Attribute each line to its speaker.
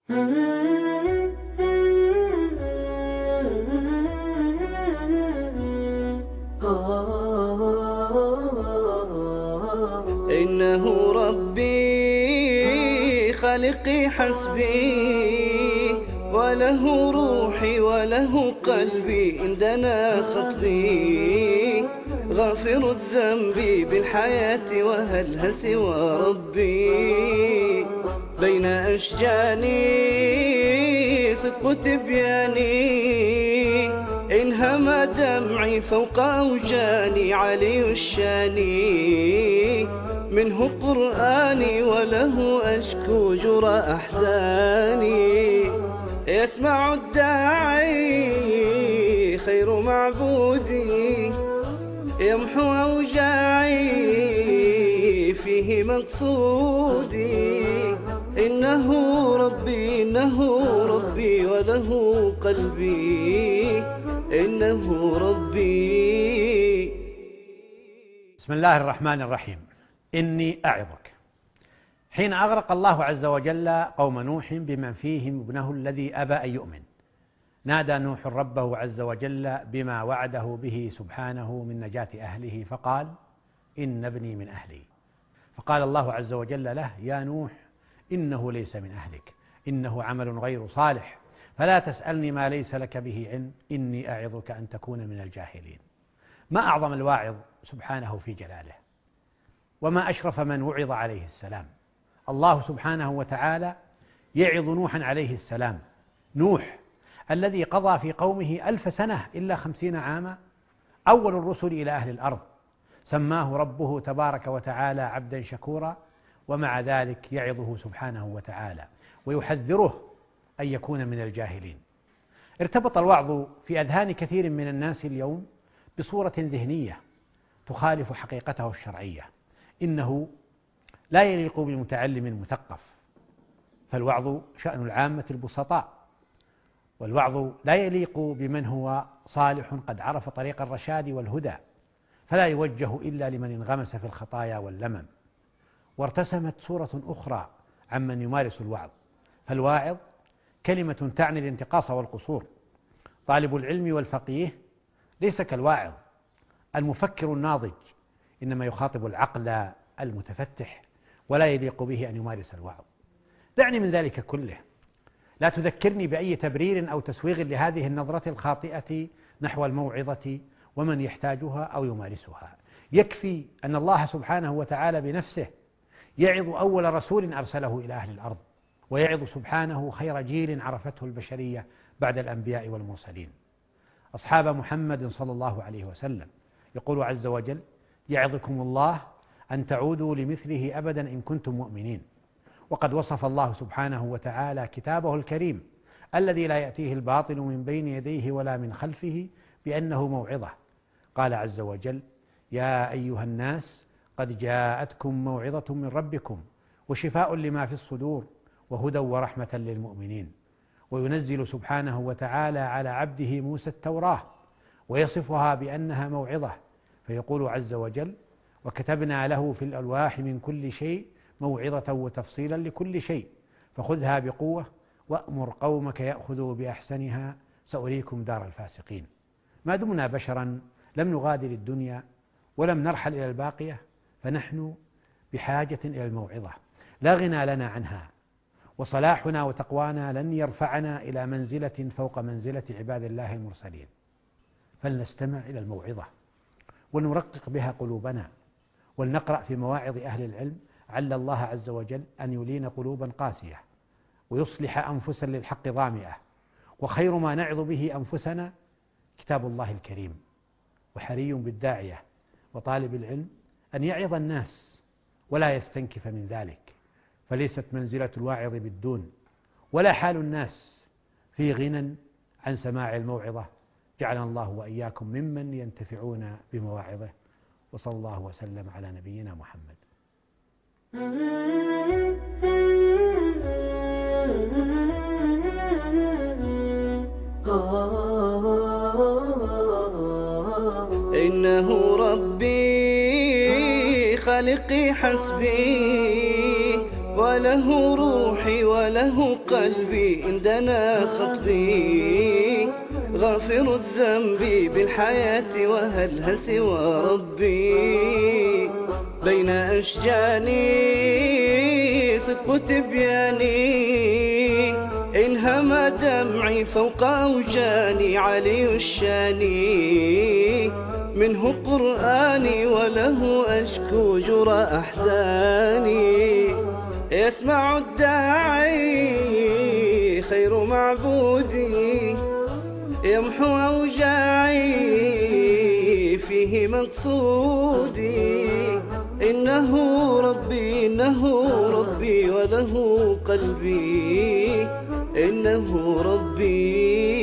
Speaker 1: إنه ربي خالقي حسبي، وله روحي وله قلبي عندنا خطبي، غافر الذنب بالحياة وهل سوى ربي. بين أشجاني صدق تبياني، إنهما دمعي فوق أوجاني، علي الشاني منه قرآني، وله أشكو جرى أحزاني. يسمع الداعي خير معبودي، يمحو أوجاعي فيه مقصودي. إنه ربي وله قلبي، إنه ربي.
Speaker 2: بسم الله الرحمن الرحيم. إني أعظك. حين أغرق الله عز وجل قوم نوح بمن فيهم ابنه الذي أبى أن يؤمن، نادى نوح ربه عز وجل بما وعده به سبحانه من نجاة أهله، فقال: إن ابني من أهلي. فقال الله عز وجل له: يا نوح، إنه ليس من أهلك، إنه عمل غير صالح، فلا تسألني ما ليس لك به علم، إني أعظك أن تكون من الجاهلين. ما أعظم الواعظ سبحانه في جلاله، وما أشرف من وعظ عليه السلام. الله سبحانه وتعالى يعظ نوحا عليه السلام، نوح الذي قضى في قومه 1000 سنة إلا 50 عاما، أول الرسل إلى أهل الأرض، سماه ربه تبارك وتعالى عبدا شكورا، ومع ذلك يعظه سبحانه وتعالى ويحذره أن يكون من الجاهلين. ارتبط الوعظ في أذهان كثير من الناس اليوم بصورة ذهنية تخالف حقيقته الشرعية. إنه لا يليق بالمتعلم المثقف، فالوعظ شأن العامة البسطاء، والوعظ لا يليق بمن هو صالح قد عرف طريق الرشاد والهدى، فلا يوجه إلا لمن انغمس في الخطايا واللمم. وارتسمت صورة أخرى عمن يمارس الوعظ، فالواعظ كلمة تعني الانتقاص والقصور. طالب العلم والفقيه ليس كالواعظ المفكر الناضج، إنما يخاطب العقل المتفتح، ولا يليق به أن يمارس الوعظ. دعني من ذلك كله، لا تذكرني بأي تبرير أو تسويغ لهذه النظرة الخاطئة نحو الموعظة ومن يحتاجها أو يمارسها. يكفي أن الله سبحانه وتعالى بنفسه يعظ أول رسول أرسله إلى أهل الأرض، ويعظ سبحانه خير جيل عرفته البشرية بعد الأنبياء والمرسلين، أصحاب محمد صلى الله عليه وسلم. يقول عز وجل: يعظكم الله أن تعودوا لمثله أبدا إن كنتم مؤمنين. وقد وصف الله سبحانه وتعالى كتابه الكريم الذي لا يأتيه الباطل من بين يديه ولا من خلفه بأنه موعظة. قال عز وجل: يا أيها الناس قد جاءتكم موعظة من ربكم وشفاء لما في الصدور وهدى ورحمة للمؤمنين. وينزل سبحانه وتعالى على عبده موسى التوراة ويصفها بأنها موعظة، فيقول عز وجل: وكتبنا له في الألواح من كل شيء موعظة وتفصيلا لكل شيء فخذها بقوة وأمر قومك يأخذوا بأحسنها سأريكم دار الفاسقين. ما دمنا بشرا لم نغادر الدنيا ولم نرحل إلى الباقية، فنحن بحاجة إلى الموعظة، لا غنى لنا عنها، وصلاحنا وتقوانا لن يرفعنا إلى منزلة فوق منزلة عباد الله المرسلين. فلنستمع إلى الموعظة ونرقق بها قلوبنا، ولنقرأ في مواعظ أهل العلم عل الله عز وجل أن يلين قلوبا قاسية ويصلح أنفسا للحق ظامئة. وخير ما نعظ به أنفسنا كتاب الله الكريم. وحري بالداعية وطالب العلم أن يعظ الناس ولا يستنكف من ذلك، فليست منزلة الواعظ بالدون، ولا حال الناس في غنى عن سماع الموعظة. جعلنا الله وإياكم ممن ينتفعون بمواعظه، وصلى الله وسلم على نبينا محمد.
Speaker 1: إنه ربي خالقي حسبي، وله روحي وله قلبي عندنا خطبي، غافر الذنب بالحياة وهل سوى ربي. بين أشجاني صدق تبياني، إن هما دمعي فوق أوجاني علي الشاني، منه قرآني وله أشكو جرى أحزاني. يسمع الداعي خير معبودي، يمحو أوجاعي فيه مقصودي. إنه ربي وله قلبي، إنه ربي